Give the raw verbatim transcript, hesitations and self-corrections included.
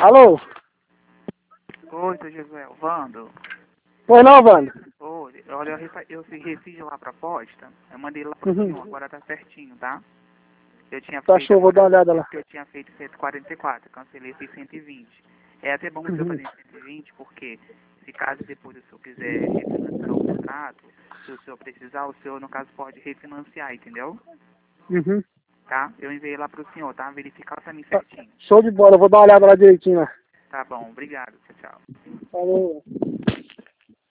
Alô? Oi, seu Josué, Vando. Pois não, Wanda? Oi, olha, eu, refa- eu fi- refiz lá a proposta, eu mandei lá pro Uhum. senhor, agora tá certinho, tá? Eu tinha Tá feito show, vou dar uma agora, olhada lá. eu tinha feito cento e quarenta e quatro, cancelei, fiz cento e vinte. É até bom o senhor Uhum. fazer cento e vinte, porque se caso depois o senhor quiser refinanciar o contrato, se o senhor precisar, o senhor, no caso, pode refinanciar, entendeu? Uhum. Tá? Eu enviei lá pro senhor, tá? Verificar pra mim Tá. certinho. Show de bola, eu vou dar uma olhada lá direitinho lá. Tá bom, obrigado, tchau, tchau. Falou.